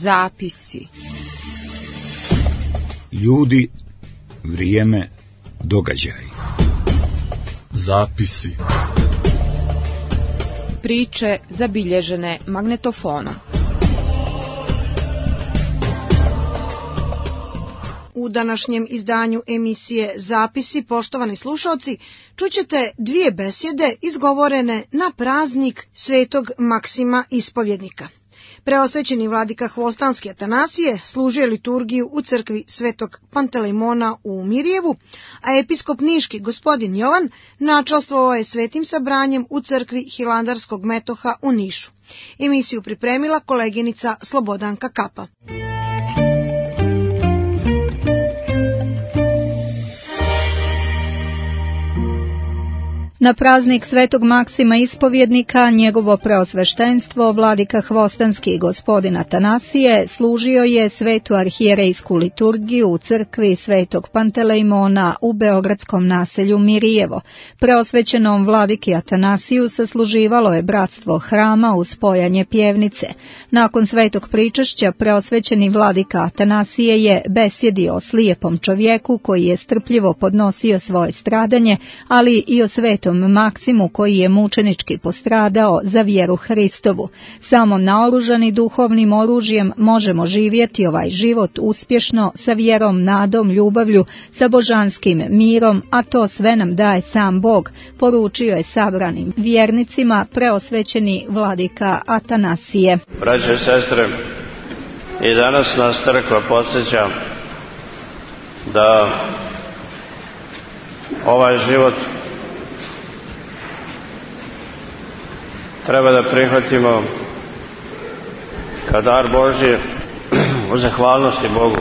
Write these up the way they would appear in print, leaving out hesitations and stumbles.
Zapisi. Ljudi, vrijeme, događaj. Zapisi. Priče zabilježene magnetofonom. U današnjem izdanju emisije Zapisi, poštovani slušalci, čućete dvije besjede izgovorene na praznik Svetog Maksima Ispovjednika. Preosvećeni vladika Hvostanski Atanasije služio liturgiju u crkvi Svetog Pantelejmona u Mirjevu, a episkop niški gospodin Jovan načastvovao je svetim sabranjem u crkvi Hilandarskog metoha u Nišu. Emisiju pripremila koleginica Slobodanka Kapa. Na praznik Svetog Maksima Ispovjednika, njegovo preosveštenstvo, vladika Hvostanski gospodin Atanasije, služio je svetu arhijerejsku liturgiju u crkvi Svetog Pantelejmona u beogradskom naselju Mirjevo. Preosvećenom vladiki Atanasiju sasluživalo je bratstvo hrama uz spojanje pjevnice. Nakon svetog pričešća, preosvećeni vladika Atanasije je besjedio o slijepom čovjeku koji je strpljivo podnosio svoje stradanje, ali i o svetom Maksimu koji je mučenički postradao za vjeru Hristovu. Samo naoružani duhovnim oružjem možemo živjeti ovaj život uspješno, sa vjerom, nadom, ljubavlju, sa božanskim mirom, a to sve nam daje sam Bog, poručio je sabranim vjernicima preosvećeni vladika Atanasije. Braće i sestre, i danas nas crkva podsjeća da ovaj život treba da prihvatimo kao dar Božji u zahvalnosti Bogu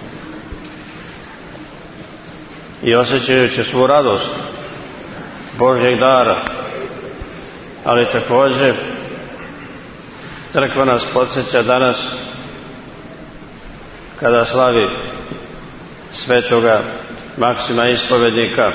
i osjećajući svu radost Božjeg dara, ali također crkva nas podsjeća danas kada slavi Svetoga Maksima Ispovjednika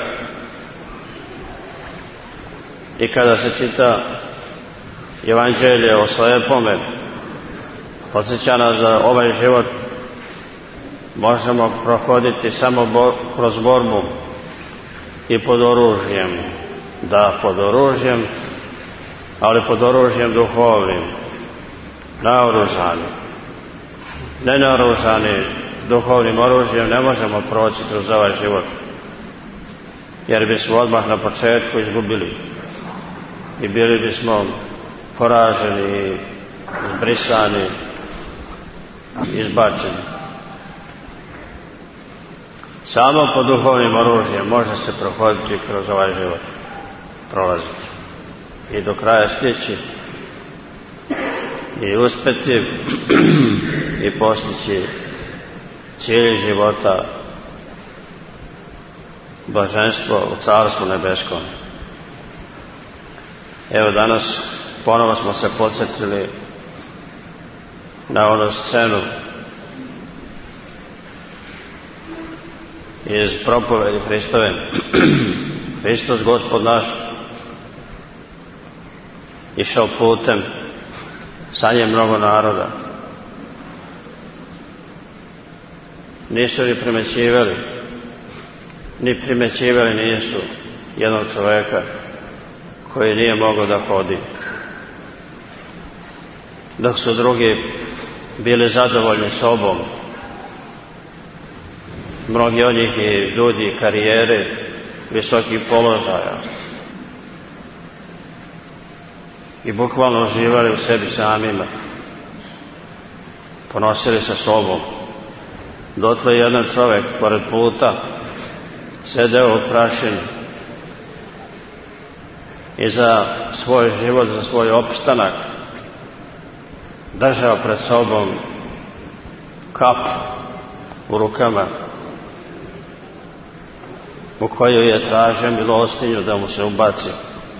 i kada se čita Evanđelje o slepome, podsjeća nas da ovaj život možemo prohoditi samo kroz borbu i pod oružjem. Da, pod oružjem, ali pod oružjem duhovnim, naoružani. Nenaoružani duhovnim oružjem ne možemo proći kroz ovaj život, jer bismo odmah na početku izgubili i bili bismo poraženi, izbrisani, izbačeni. Samo pod duhovnim oružjem može se prohoditi kroz ovaj život, prolaziti i do kraja stići i uspjeti i postići cilj života, blaženstvo u Carstvu nebeskom. Evo danas ponovo smo se podsjetili na onu scenu iz propovedi Hristove. Hristos, Gospod naš, išao putem, sa njim mnogo naroda. Nisu ni primećivali nisu jednog čovjeka koji nije mogao da hodi. Dok su drugi bili zadovoljni sobom, mnogi od njih i ljudi karijere, visokih položaja, i bukvalno uživali u sebi samima, ponosili sa sobom. Dotle jedan čovjek pored puta sedeo u prašini i za svoj život, za svoj opstanak držao pred sobom kap u rukama u koju je tražio milostinju da mu se ubaci.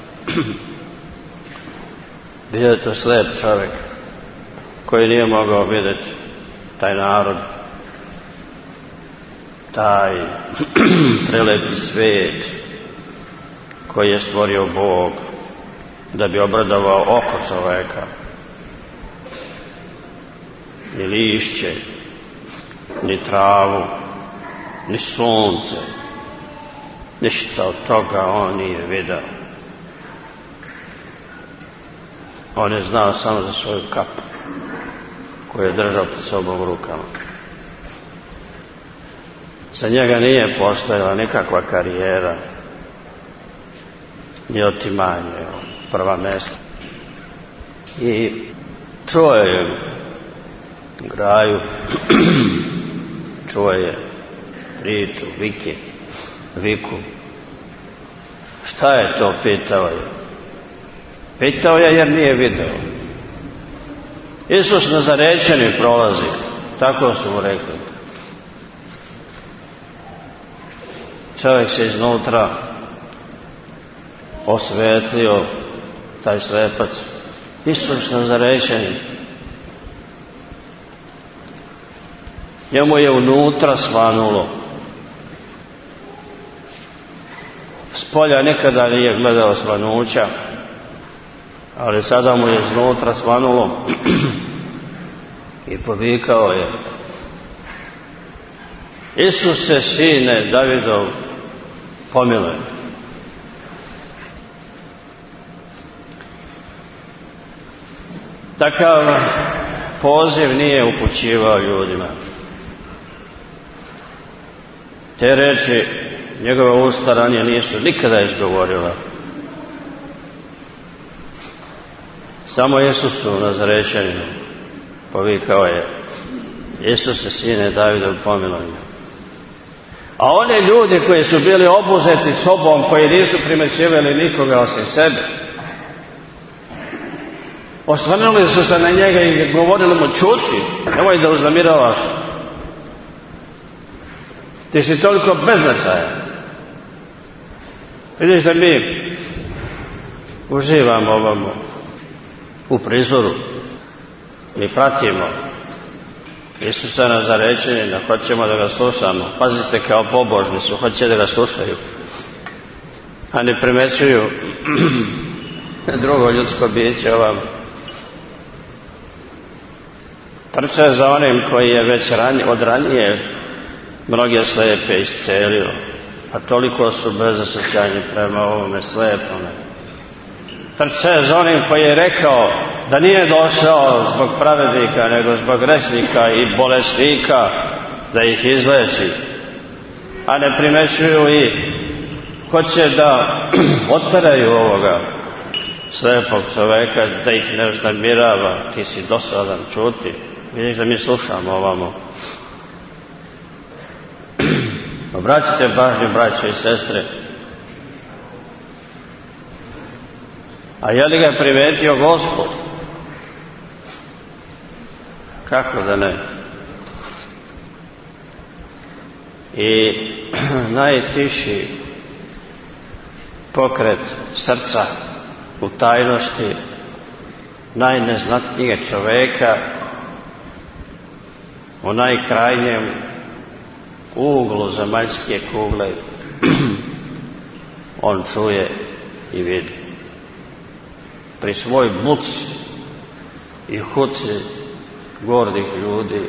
Bio je to slijep čovjek koji nije mogao vidjeti taj narod, taj prelepi svijet koji je stvorio Bog da bi obradovao oko čovjeka. ni lišće, ni travu, ni sunce. Ništa od toga on nije vidio. On je znao samo za svoju kapu koju je držao pred sobom u rukama. Za njega nije postojala nikakva karijera, ni otimanje, prva mjesta. I čuo je graju, čuo je priču, viku. Šta je to, pitao je. Pitao je jer nije video. Isus Nazarećanin prolazi, tako su mu rekli. Čovjek se iznutra osvetlio, taj slepac. Isus Nazarećanin. Njemu je unutra svanulo. Spolja nikada nije gledao svanuća, ali sada mu je iznutra svanulo i povikao je: Isuse, sine Davidov, pomiluj. Takav poziv nije upućivao ljudima. Te reči njegova usta ranije nisu nikada izgovorila. Samo Isusu Nazarećaninu povikao je: Isuse, sine Davidov, pomiluj me. A one ljudi koji su bili obuzeti sobom, koji nisu primećivali nikoga osim sebe, osvrnuli su se na njega i govorili mu: čuti, nemoj da uznemiravaš. Ti si toliko beznačajan. Vidiš da mi uživamo ovamo u prizoru, mi pratimo Isusa Nazarećanina, hoćemo da ga slušamo. Pazite, kao pobožni su, hoće da ga slušaju, a ne primećuju drugo ljudsko biće ovamo. Trče za onim koji je već od ranije mnoge slepe iscelio, a toliko su bezosjećajni prema ovome slepome. Trče za onim koji je rekao da nije došao zbog pravednika, nego zbog grešnika i bolesnika da ih izleči, a ne primećuju i hoće da oteraju ovoga slepog čoveka, da ih ne uznemirava. Ti si dosadan, čuti. Vidiš da mi slušamo ovamo. Obratite pažnju, braće i sestre. A je li ga primetio Gospod? Kako da ne? I najtiši pokret srca u tajnosti najneznatnijeg čoveka u najkrajnjem uglu zemaljske kugle on čuje i vidi. Pri svoj buci i huci gordih ljudi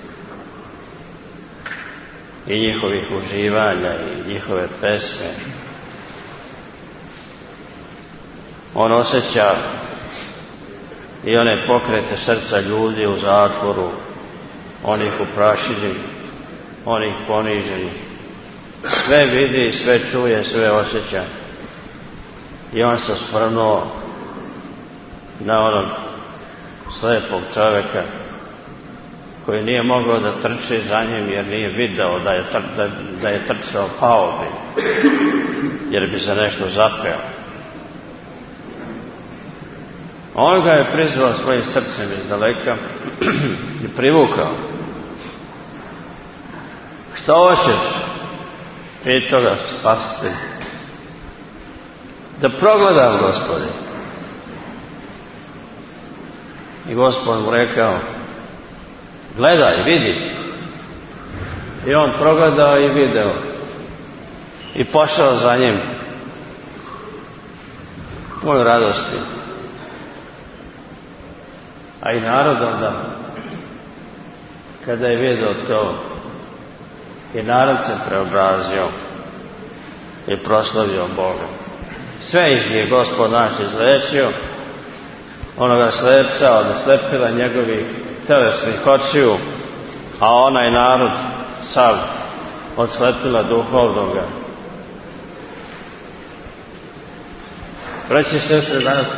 i njihovih uživanja i njihove pesme, on osjeća i one pokrete srca ljudi u zatvoru, onih u prašini, onih poniženih. Sve vidi, sve čuje, sve osjeća. I on se osvrnuo na onog slepog čovjeka koji nije mogao da trči za njim jer nije video da je trčao, pao bi, jer bi se nešto zapeo. On ga je prizvao svojim srcem iz daleka i privukao. Što hoćeš? Pitao ga spasitelj. Da progledam, Gospode. I Gospod mu rekao: gledaj, vidi. I on progledao i video. I pošao za njim. Pun radosti. A i narod onda kada je vidio to, i narod se preobrazio i proslavio Boga. Sve ih je Gospod naš izlečio, onoga slepca od slepila njegovih telesnih očiju, a onaj narod sav od slepila duhovnoga. Braći i sestre, danas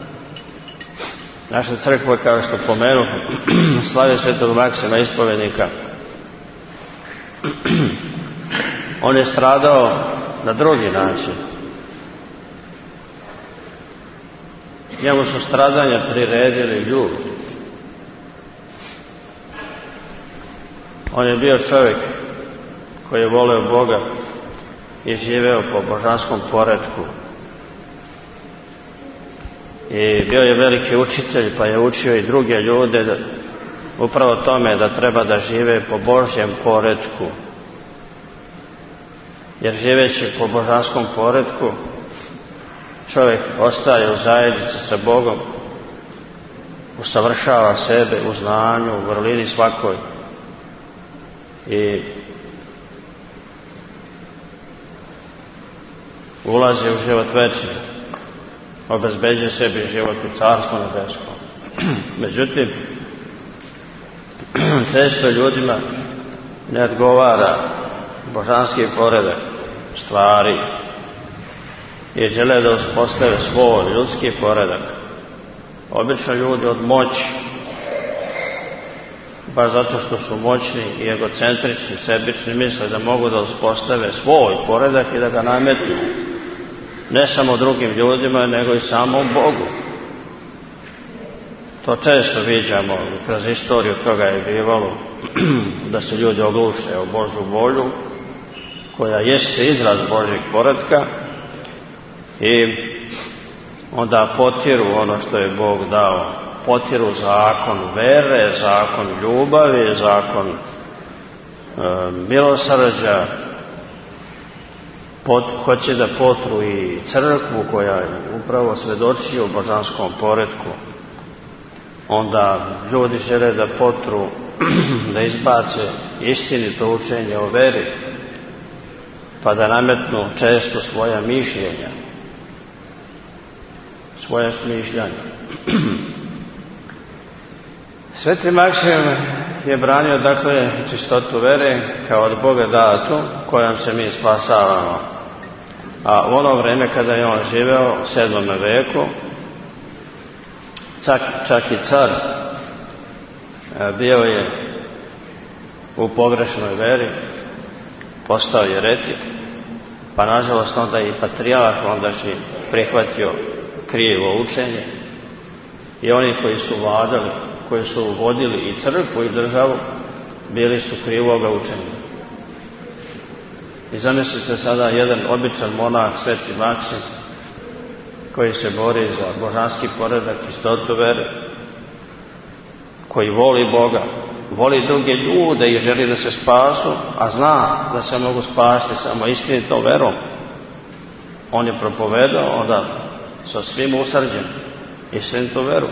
naša crkva, kao što pomenu, slavi svetog Maksima ispovednika. On je stradao na drugi način. Njemu su stradanja priredili ljudi. On je bio čovjek koji je voleo Boga i živeo po božanskom poretku. I bio je veliki učitelj, pa je učio i druge ljude upravo tome da treba da žive po Božjem poretku. Jer živeći po božanskom poretku, čovjek ostaje u zajednici sa Bogom, usavršava sebe u znanju, u vrlini svakoj i ulazi u život večni, obezbeđuje sebi život u Carstvu nebeskom. Međutim, često ljudima ne odgovara božanski poredak stvari i žele da uspostave svoj ljudski poredak. Obično ljudi od moći, baš zato što su moćni i egocentrični, sebični, misle da mogu da uspostave svoj poredak i da ga nametnu ne samo drugim ljudima, nego i samom Bogu. To često viđamo, kroz istoriju toga je bivalo, da se ljudi ogluše o Božju volju, koja jeste izraz Božjeg poretka, i onda potiru ono što je Bog dao. Potiru zakon vere, zakon ljubavi, zakon milosrđa. Hoće da potru i crkvu koja upravo svedoči o božanskom poretku. Onda ljudi žele da potru, da izbace istinito učenje o veri, pa da nametnu često svoja mišljenja, svoje smišljanja. Sveti Maksim je branio, dakle, čistotu vere kao od Boga datu, kojom se mi spasavamo. A u ono vreme kada je on živeo, u 7. veku, čak i car bio je u pogrešnoj veri, postao je heretik, pa nažalost onda i patrijarh ondašnji prihvatio krivo učenje i oni koji su vladali, koji su vodili i crkvu i državu, bili su krivoga učenja. I zamislite sada jedan običan monah, Sveti Maksim, koji se bori za božanski poredak, čistotu vere, koji voli Boga, voli druge ljude i želi da se spasu, a zna da se mogu spasti samo istinitom verom. On je propovedao onda sa svim usrđem istinitu veru.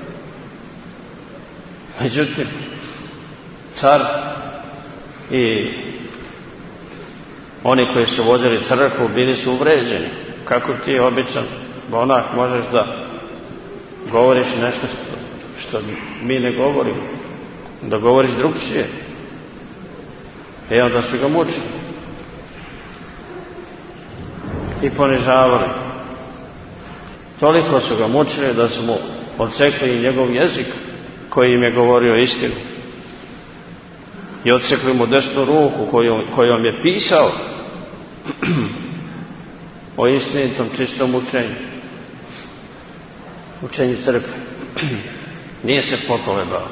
Međutim, car i oni koji su vodili crkvu bili su uvređeni. Kako ti običan monah možeš da govoriš nešto što mi ne govorimo, da govoriš drugčije? I onda su ga mučili i ponižavali. Toliko su ga mučili da su mu odsekli i njegov jezik koji im je govorio istinu. I odsekli mu desnu ruku kojom je pisao o istinitom čistom učenju. Učenju crkve. Nije se pokolebao.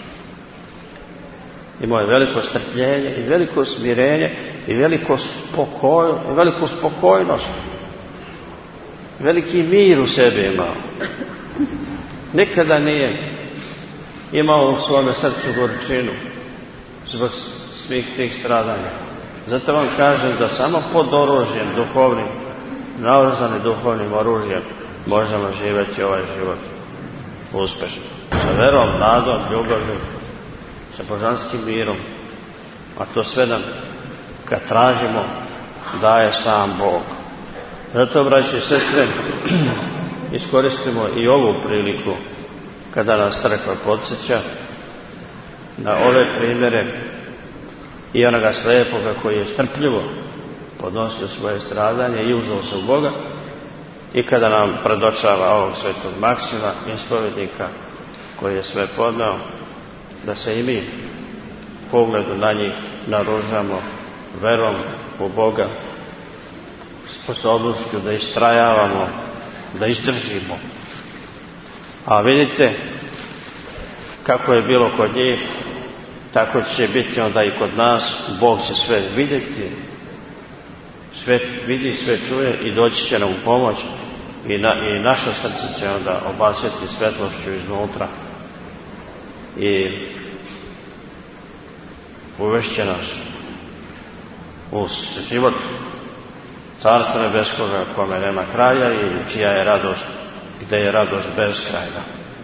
Imao je veliko strpljenje i veliko smirenje i veliku spokojnost. Veliki mir u sebi imao. Nikada nije imao u svome srcu gorčinu zbog svih tih stradanja. Zato vam kažem da samo pod oružjem duhovnim, naoružani duhovnim oružjem, možemo živjeti ovaj život uspešno. Sa verom, nadom, ljubavlju, sa božanskim mirom, a to sve nam, kad tražimo, daje sam Bog. Zato, braće i sestre, iskoristimo i ovu priliku kada nas crkva podsjeća na ove primjere i onoga slijepoga koji je strpljivo podnosio svoje stradanje i uzdao se u Boga, i kada nam predočava ovog svetog Maksima, ispovjednika, koji je sve podneo, da se i mi pogledu na njih naoružamo verom u Boga, sposobnošću da istrajavamo, da izdržimo. A vidite kako je bilo kod njih, tako će biti onda i kod nas. Bog će sve vidjeti, sve vidi, sve čuje i doći će nam u pomoć, i naša srce će onda obasjeti svetlošću iznutra i uvešće nas u život Carstva nebeskoga, kome nema kraja i čija je radost, gde je radost beskrajna.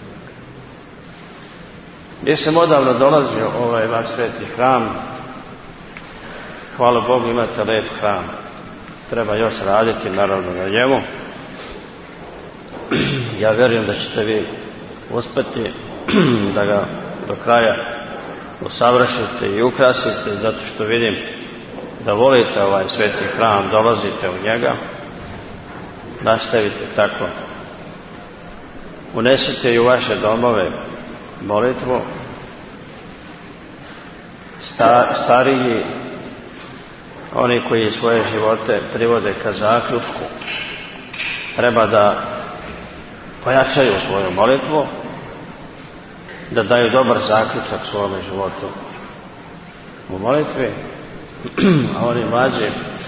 Gdje sam odavno dolazio ovaj vaš sveti hram, hvala Bogu, imate lep hram. Treba još raditi, naravno, na njemu. Ja vjerujem da ćete vi uspjeti da ga do kraja usavršite i ukrasite, zato što vidim da volite ovaj sveti hram, dolazite u njega. Nastavite tako. Unesite i u vaše domove molitvu. Stariji, oni koji svoje živote privode ka zaključku, treba da pojačaju svoju molitvu, da daju dobar zaključak svome životu u molitvi, a oni mlađi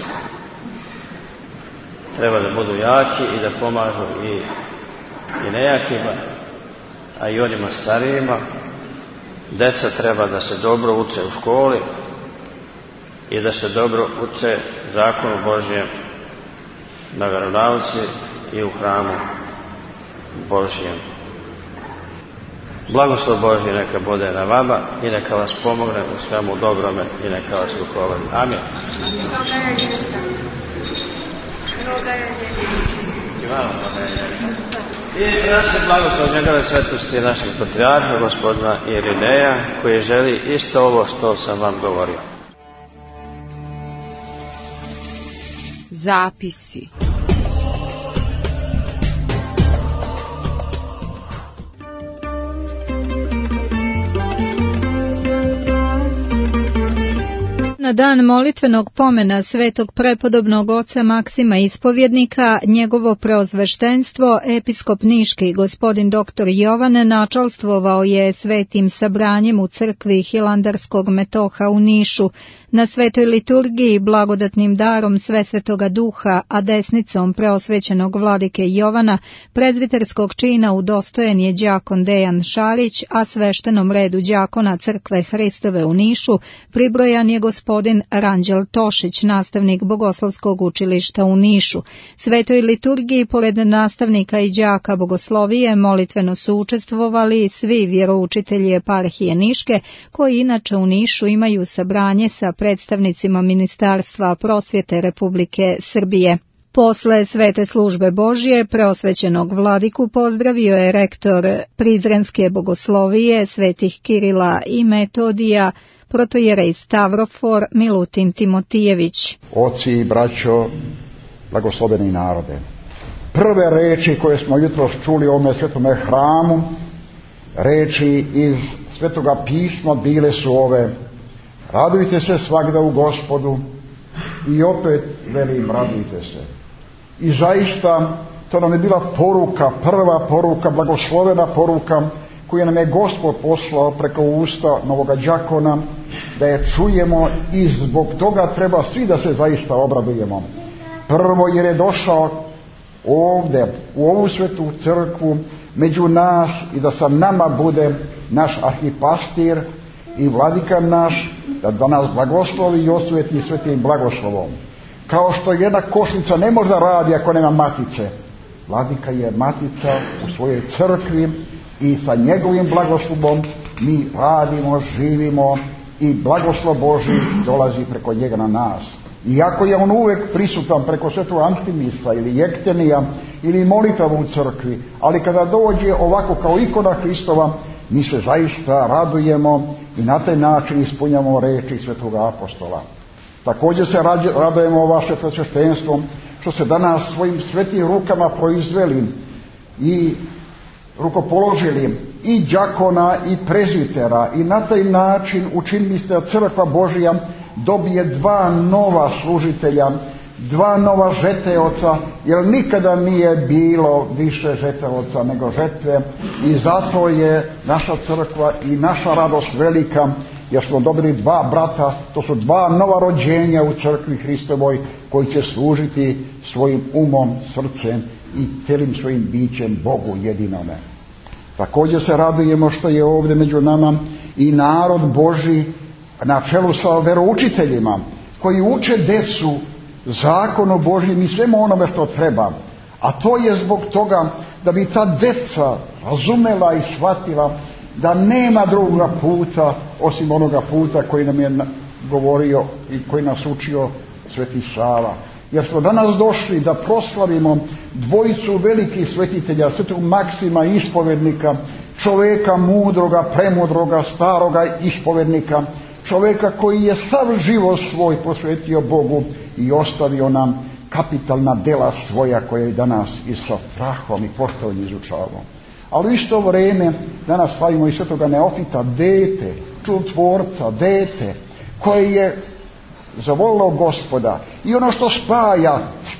treba da budu jaki i da pomažu i nejakima, a i onima starijima. Deca treba da se dobro uče u školi i da se dobro uče zakonu Božjem na vjeronauci i u hramu Božjem. Blagoslov Božji neka bude na vama i neka vas pomogne u svemu dobrome i neka vas rukovodi. Amin. I naše blagoslov njegove svetosti našeg patrijarha, gospodina Irineja, koji želi isto ovo što sam vam govorio. Zapisi. Na dan molitvenog pomena svetog prepodobnog oca Maksima ispovjednika, njegovo preozveštenstvo, episkop niški gospodin dr. Jovan načalstvovao je svetim sabranjem u crkvi Hilandarskog metoha u Nišu. Na svetoj liturgiji blagodatnim darom Svesvetoga Duha, a desnicom preosvećenog vladike Jovana, prezbiterskog čina udostojen je đakon Dejan Šarić, a sveštenom redu đakona crkve Hristove u Nišu pribrojan je gospodin Ranđel Tošić, nastavnik Bogoslovskog učilišta u Nišu. Svetoj liturgiji, pored nastavnika i đaka bogoslovije, molitveno su učestvovali svi vjeroučitelji eparhije Niške, koji inače u Nišu imaju sabranje sa predstavnicima Ministarstva prosvjete Republike Srbije. Posle svete službe Božje, preosvećenog vladiku pozdravio je rektor Prizrenske bogoslovije svetih Kirila i Metodija, protojerej Stavrofor Milutin Timotijević. Oci i braćo, blagosloveni narode, prve reči koje smo jutros čuli u ovome svetome hramu, reči iz Svetoga pisma bile su ove: radujte se svagda u Gospodu, i opet velim radujte se. I zaista to nam je bila poruka, prva poruka, blagoslovena poruka koju nam je Gospod poslao preko usta novoga đakona, da je čujemo, i zbog toga treba svi da se zaista obradujemo. Prvo jer je došao ovdje u ovu svetu crkvu među nas i da sa nama bude naš arhipastir i vladika naš, da nas blagoslovi i osveti svetim blagoslovom. Kao što jedna košnica ne može da radi ako nema matice, vladika je matica u svojoj crkvi i sa njegovim blagoslovom mi radimo, živimo i blagoslov Božji dolazi preko njega na nas. Iako je on uvijek prisutan preko svetog Antimisa ili jektenija ili molitava u crkvi, ali kada dođe ovako kao ikona Hristova, mi se zaista radujemo i na taj način ispunjamo reči svetog apostola. Također se radujemo vaše presveštenstvom što se danas svojim svetim rukama proizveli i rukopoložili i đakona i prezbitera i na taj način učinili ste da crkva Božja dobije 2 nova služitelja, 2 nova žeteoca, jer nikada nije bilo više žeteoca nego žetve i zato je naša crkva i naša radost velika, jer smo dobili 2 brata, to su 2 nova rođenja u crkvi Hristovoj koji će služiti svojim umom, srcem i cijelim svojim bićem Bogu jedinome. Također se radujemo što je ovdje među nama i narod Božji na čelu sa veroučiteljima koji uče decu zakonu Božjim i svemu onome što treba. A to je zbog toga da bi ta deca razumela i shvatila da nema drugoga puta osim onoga puta koji nam je govorio i koji nas učio Sveti Sava. Jer smo danas došli da proslavimo dvojicu velikih svetitelja, svetog Maksima ispovednika, čovjeka mudroga, premudroga, staroga ispovednika, čovjeka koji je sav život svoj posvetio Bogu i ostavio nam kapitalna dela svoja koje i danas i sa strahom i poštovanjem izučavamo. Ali u isto vrijeme danas slavimo i svetoga Neofita, dete, čudotvorca, dete koje je zavolilo Gospoda. I ono što spaja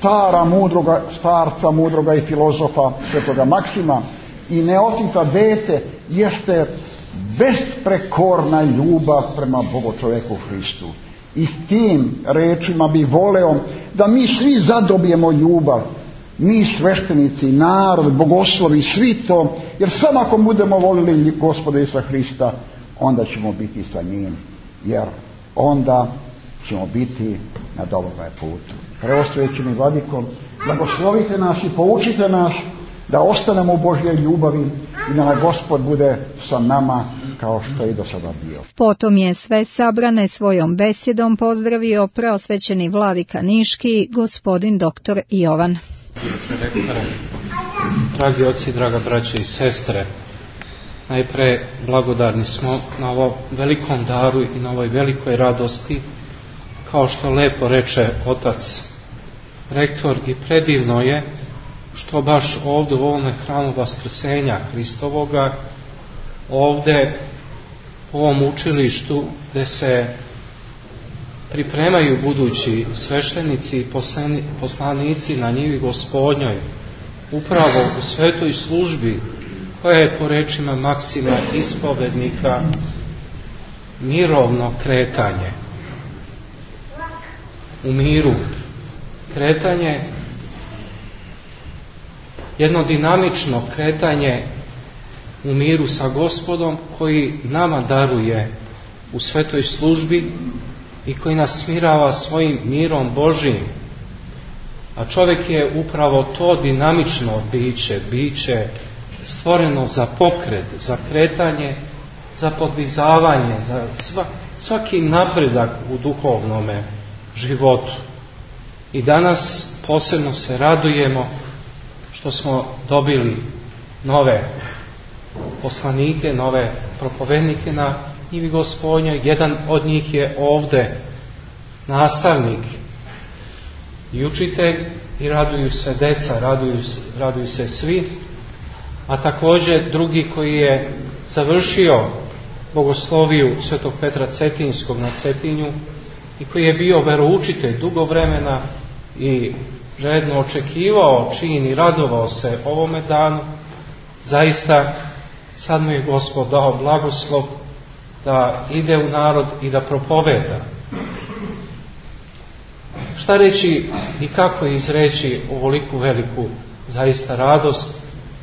starca mudroga i filozofa svetoga Maksima i Neofita, dete, jeste besprekorna ljubav prema Bogu čovjeku Hristu. I s tim rečima bih voleo da mi svi zadobijemo ljubav, mi sveštenici, narod, bogoslovi, svi to, jer samo ako budemo volili Gospoda Isusa Hrista, onda ćemo biti sa njim, jer onda ćemo biti na dobrom putu. Preostojeći mi Vladiko, blagoslovite nas i poučite nas da ostanemo u Božjoj ljubavi i da Gospod bude sa nama kao što je i do sada bio. Potom je sve sabrane svojom besjedom pozdravio preosvećeni vladika Niški, gospodin dr. Jovan. Dragi oci, draga braće i sestre, najpre blagodarni smo na ovom velikom daru i na ovoj velikoj radosti, kao što lepo reče otac rektor, i predivno je što baš ovdje u ovome hramu Vaskrsenja Hristovoga, ovdje u ovom učilištu gdje se pripremaju budući sveštenici i poslanici na njivi Gospodnjoj, upravo u svetoj službi koja je po rečima Maksima ispovednika mirovno kretanje. U miru kretanje, jedno dinamično kretanje u miru sa Gospodom koji nama daruje u svetoj službi i koji nas smirava svojim mirom Božjim. A čovjek je upravo to dinamično biće stvoreno za pokret, za kretanje, za podvizavanje, za svaki napredak u duhovnome životu. I danas posebno se radujemo što smo dobili nove poslanike, nove propovednike na njivi Gospodnjoj. Jedan od njih je ovdje nastavnik i učitelj i raduju se deca, raduju se svi, a također drugi koji je završio bogosloviju Svetog Petra Cetinskog na Cetinju i koji je bio veroučitelj dugo vremena i žedno očekivao čin i radovao se ovome danu. Zaista sad mu je Gospod dao blagoslov da ide u narod i da propoveda. Šta reći i kako izreći ovoliku veliku zaista radost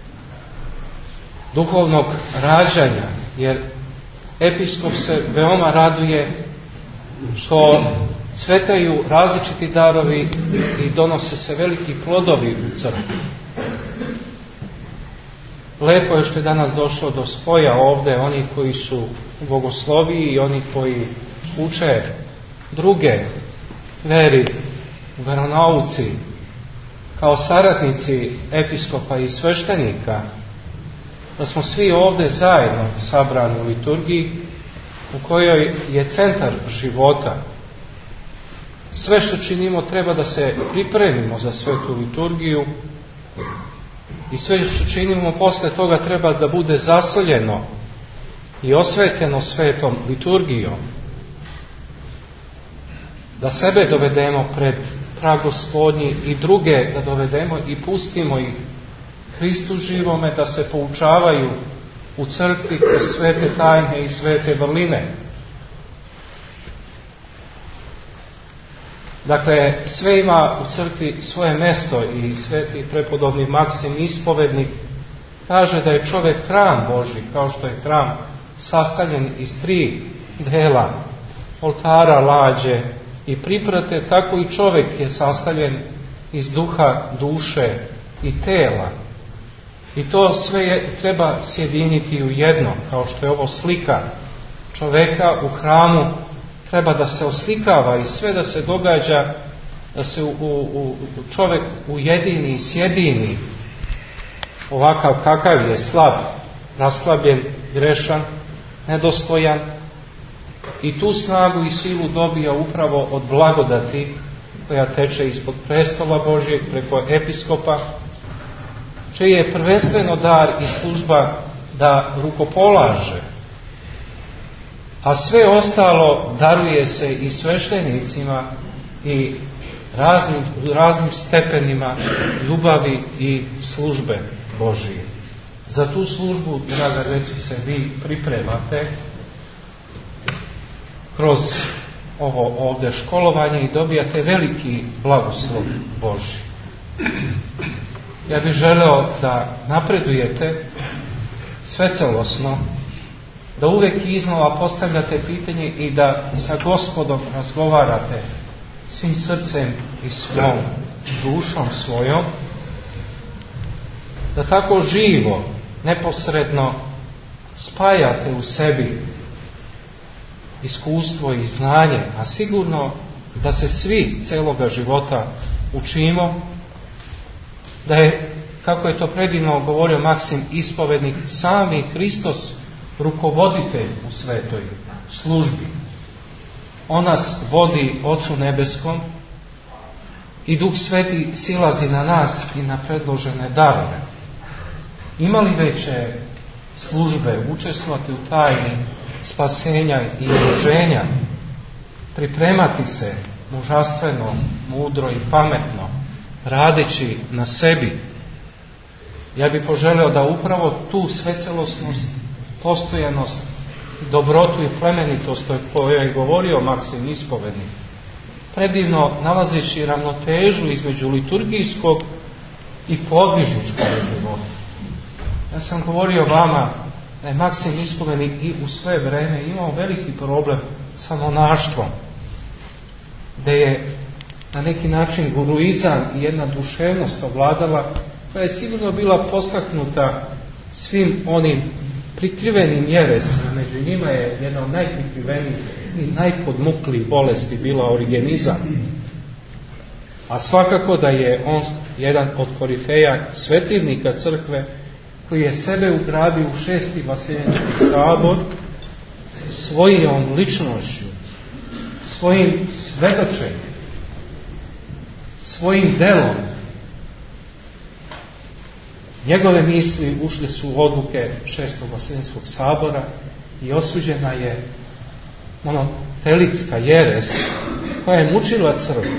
duhovnog rađanja, jer episkop se veoma raduje što cvetaju različiti darovi i donose se veliki plodovi u crkvi. Lepo je što je danas došlo do spoja ovdje, oni koji su u bogosloviji i oni koji uče druge veri u veronauci, kao saradnici episkopa i sveštenika, da smo svi ovdje zajedno sabrani u liturgiji u kojoj je centar života. Sve što činimo treba da se pripremimo za svetu liturgiju i sve što činimo posle toga treba da bude zasoljeno i osvetljeno svetom liturgijom. Da sebe dovedemo pred prag Gospodnji i druge da dovedemo i pustimo ih Hristu živome da se poučavaju u crkvi kroz svete tajne i svete vrline. Dakle, sve ima u crkvi svoje mjesto i sveti prepodobni Maksim ispovednik kaže da je čovjek hram Božji, kao što je hram sastavljen iz 3 dela, oltara, lađe i priprate, tako i čovjek je sastavljen iz duha, duše i tela. I to sve treba sjediniti u jedno, kao što je ovo slika čovjeka u hramu, treba da se oslikava i sve da se događa, da se čovjek ujedini i sjedini ovakav kakav je, slab, raslabljen, grešan, nedostojan, i tu snagu i silu dobija upravo od blagodati koja teče ispod prestola Božjeg preko episkopa, čiji je prvenstveno dar i služba da rukopolaže, a sve ostalo daruje se i sveštenicima i raznim stepenima ljubavi i službe Božije. Za tu službu, draga reći se, vi pripremate kroz ovo ovdje školovanje i dobijate veliki blagoslov Božji. Ja bih želeo da napredujete svecelosno, da uvijek iznova postavljate pitanje i da sa Gospodom razgovarate svim srcem i svom dušom svojom, da tako živo, neposredno spajate u sebi iskustvo i znanje, a sigurno da se svi celoga života učimo, da je, kako je to predivno govorio Maksim ispovednik, sami Hristos rukovoditelj u svetoj službi. On nas vodi Ocu nebeskom i Duh Sveti silazi na nas i na predložene darove. Imali veće službe, učestvovati u tajni spasenja i izloženja, pripremati se mužastveno, mudro i pametno, radeći na sebi. Ja bih poželeo da upravo tu svecelosnost, postojanost, dobrotu i plemenitost o kojoj je govorio Maksim ispovednik, predivno nalazeći ravnotežu između liturgijskog i podvižničkog života. Ja sam govorio vama da je Maksim ispovednik i u svoje vreme imao veliki problem sa monaštvom, da je na neki način guruizam i jedna duševnost ovladala, koja je sigurno bila postaknuta svim onim prikrivenim jeresima. Među njima je jedna od najprikrivenijih i najpodmuklijih bolesti bila origenizam. A svakako da je on jedan od korifeja svetivnika crkve, koji je sebe ugradio u 6. Vaseljenski sabor svojom ličnošću, svojim svedočenjem, svojim delom. Njegove misli ušle su u odluke 6. Vaseljenskog sabora i osuđena je monotelitska jeres koja je mučila crkvu.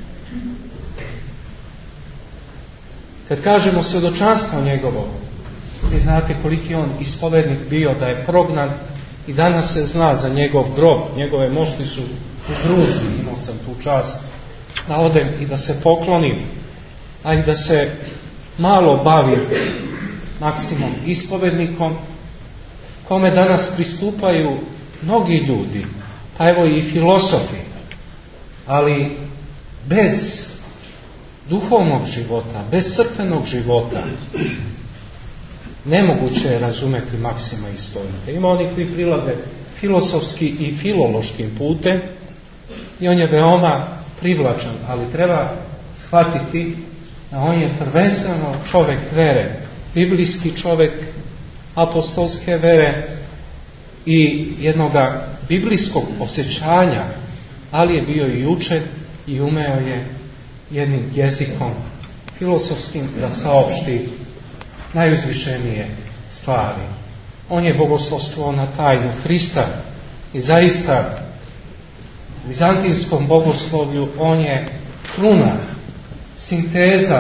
Kad kažemo svjedočanstvo njegovo, vi znate koliki on ispovednik bio, da je prognan i danas se zna za njegov grob. Njegove mošti su u Gruziji, imao sam tu čast da odem i da se poklonim, a i da se malo bavim Maksimom ispovednikom, kome danas pristupaju mnogi ljudi, pa evo i filosofi, ali bez duhovnog života, bez crkvenog života, nemoguće je razumeti Maksima ispovjednika. Ima oni koji prilaze filosofski i filološkim putem i on je veoma privlačan, ali treba shvatiti da on je prvenstveno čovjek vere, biblijski čovjek apostolske vere i jednoga biblijskog osjećanja, ali je bio i učen i umeo je jednim jezikom filosofskim da saopšti najuzvišenije stvari. On je bogoslovstvo na tajnu Hrista i zaista u bizantinskom bogoslovlju on je kruna, sinteza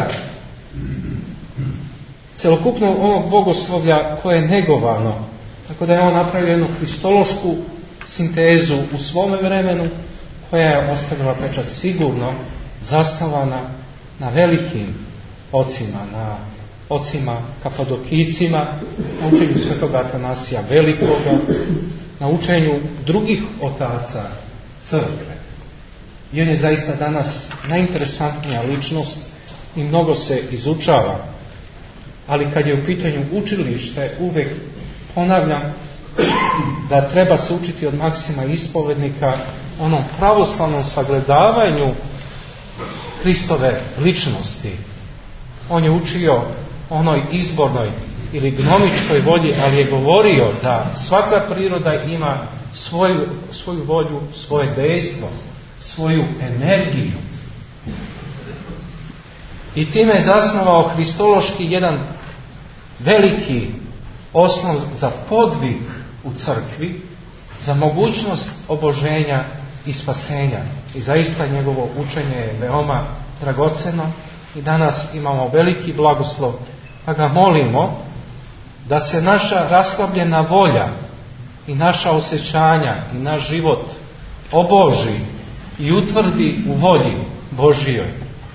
celokupnog ovog bogoslovlja koje je negovano. Tako da je on napravio jednu kristološku sintezu u svome vremenu koja je ostavila pečat sigurno zasnovana na velikim ocima, na ocima kapadokijcima, na učenju svetoga Atanasija Velikoga, na učenju drugih otaca crkve. I on je zaista danas najinteresantnija ličnost i mnogo se izučava. Ali kad je u pitanju učilište, uvijek ponavljam da treba se učiti od Maksima ispovednika onom pravoslavnom sagledavanju Kristove ličnosti. On je učio onoj izbornoj ili gnomičkoj volji, ali je govorio da svaka priroda ima svoju volju, svoje dejstvo, svoju energiju. I time je zasnovao hristološki jedan veliki osnov za podvig u crkvi, za mogućnost oboženja i spasenja. I zaista njegovo učenje je veoma dragoceno i danas imamo veliki blagoslov, pa ga molimo da se naša raslabljena volja i naša osjećanja i naš život oboži i utvrdi u volji Božijoj.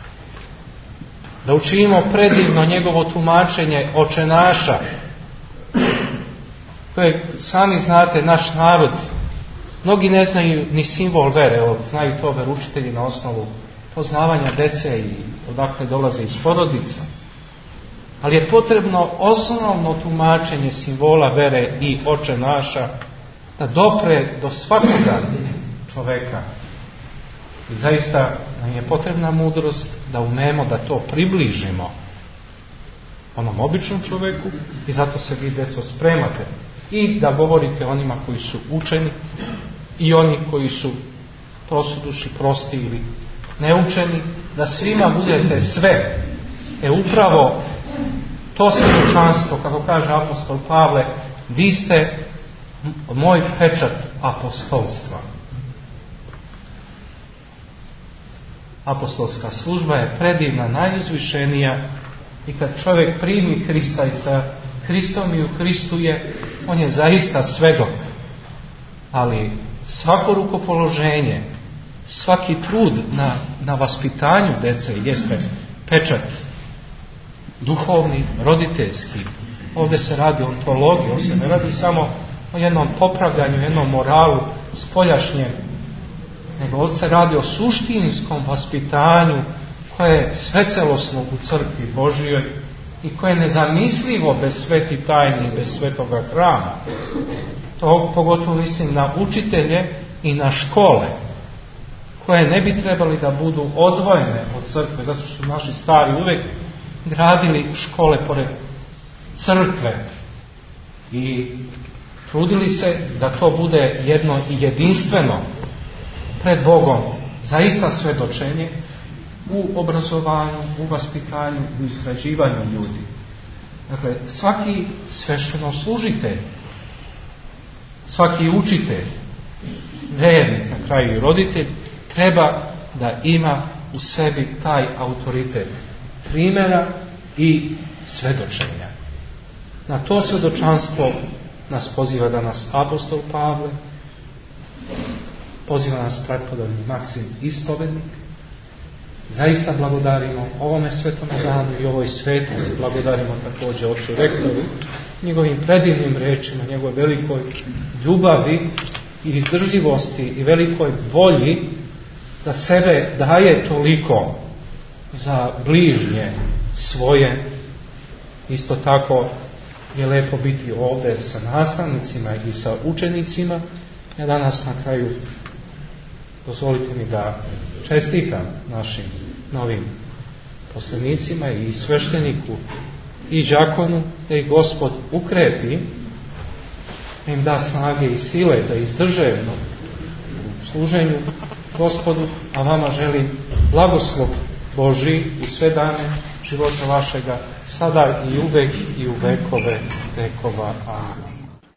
Da učinimo predivno njegovo tumačenje Oče naša, koje sami znate, naš narod, mnogi ne znaju ni simbol vere, evo, znaju to veroučitelji na osnovu poznavanja dece i odakle dolaze iz porodica. Ali je potrebno osnovno tumačenje simbola vere i Oče naša da dopre do svakoga čoveka. I zaista nam je potrebna mudrost da umemo da to približimo onom običnom čovjeku i zato se vi, deco, spremate i da govorite onima koji su učeni i oni koji su prostodušni, prosti ili neučeni, da svima budete sve. Upravo to svjedočanstvo, kako kaže apostol Pavle, vi ste moj pečat apostolstva. Apostolska služba je predivna, najuzvišenija i kad čovjek primi Hrista i sa Hristom i u Hristu je, on je zaista svedok. Ali svako rukopoloženje, svaki trud na vaspitanju dece jeste pečat duhovni, roditeljski. Ovdje se radi o ontologiji, ovdje se ne radi samo o jednom popravljanju, jednom moralu spoljašnjem, nego ovdje se radi o suštinskom vaspitanju koje je svecelosno u crkvi Božijoj i koje je nezamislivo bez sveti tajni i bez svetoga hrama. To pogotovo mislim na učitelje i na škole koje ne bi trebali da budu odvojene od crkve, zato što su naši stari uvijek gradili škole pored crkve i trudili se da to bude jedno i jedinstveno pred Bogom, zaista svedočenje u obrazovanju, u vaspitanju, u izgrađivanju ljudi. Dakle, svaki sveštenoslужitelj, svaki učitelj, vernik, na kraju i roditelj, treba da ima u sebi taj autoritet primjera i svedočenja. Na to svedočanstvo nas poziva danas apostol Pavle, poziva nas prepodobni Maksim ispovednik. Zaista blagodarimo ovome svetome danu i ovoj sveti, blagodarimo također ocu rektoru, njegovim predivnim rečima, njegovoj velikoj ljubavi i izdržljivosti i velikoj volji da sebe daje toliko za bližnje svoje, isto tako je lepo biti ovdje sa nastavnicima i sa učenicima. Ja danas na kraju dozvolite mi da čestitam našim novim poslenicima i svešteniku i đakonu, da ih Gospod ukrepi, da im da snage i sile da izdrže u služenju Gospodu, a vama želim blagoslov Božji u sve dane života vašega, sada i uvek i u vekove vekova. Amen.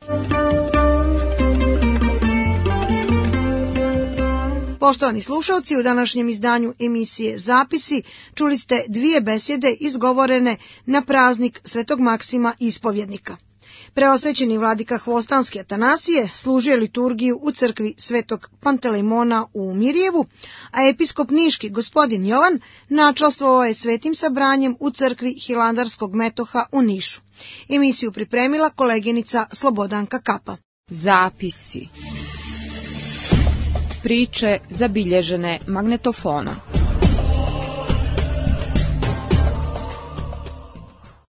Poštovani slušalci, u današnjem izdanju emisije Zapisi čuli ste dvije besjede izgovorene na praznik Svetog Maksima Ispovjednika. Preosvećeni vladika Hvostanski Atanasije služio liturgiju u crkvi Svetog Pantelejmona u Mirjevu, a episkop niški gospodin Jovan načastvovao je svetim sabranjem u crkvi Hilandarskog metoha u Nišu. Emisiju pripremila koleginica Slobodanka Kapa. Zapisi. Priče zabilježene magnetofonom.